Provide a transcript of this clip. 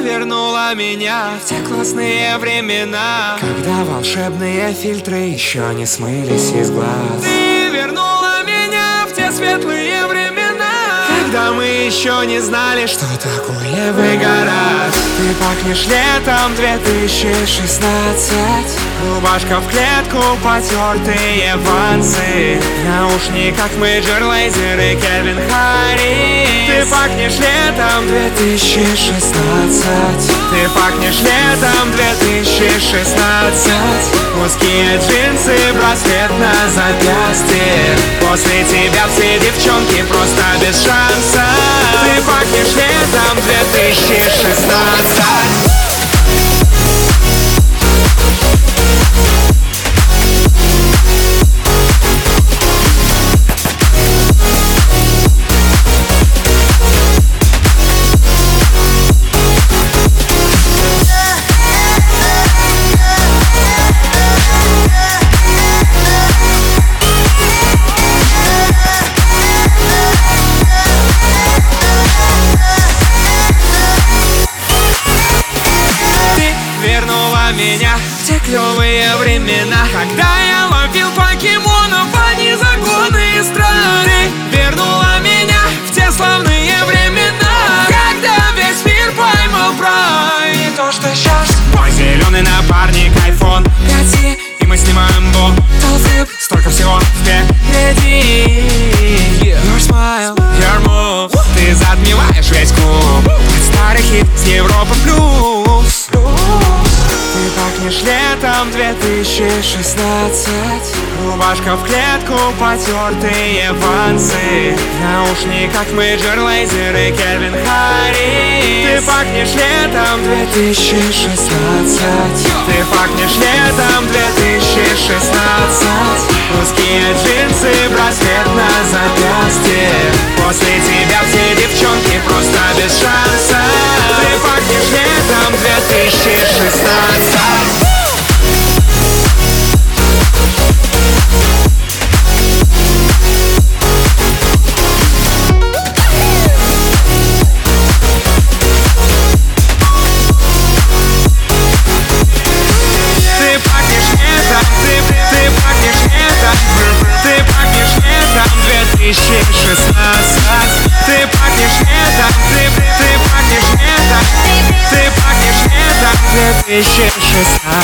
вернула меня в те классные времена, когда волшебные фильтры еще не смылись из глаз. Ты вернула меня в те светлые времена, когда мы еще не знали, что такое выгорать. Ты пахнешь летом 2016. Рубашка в клетку, потертые вансы, в наушниках Major Lazer и Кельвин Харрис. Ты пахнешь летом 2016. Ты пахнешь летом 2016. Узкие джинсы, браслет на запястье. После тебя все девчонки просто без шанса. Ты пахнешь летом 2016. Вернула меня в те клевые времена, когда я ловил покемонов, а не законы и страны. Ты вернула меня в те славные времена, когда весь мир поймал прайд. И то, что сейчас мой зеленый напарник iPhone 5, и мы снимаем Bottle столько всего впереди. Your smile, your move, ты затмеваешь весь клуб. Старый хит с Европа плюс. Ты пахнешь летом 2016. Рубашка в клетку, потертые вансы, в наушниках Major Lazer и Кельвин Харрис. Ты пахнешь летом 2016. Ты пахнешь летом 2016. Узкие джинсы, браслет на запястье. После тебя все девчонки просто без шанса. Ты пахнешь летом 2016. Ты пахнешь летом, ты пахнешь летом, ты пахнешь летом 2016.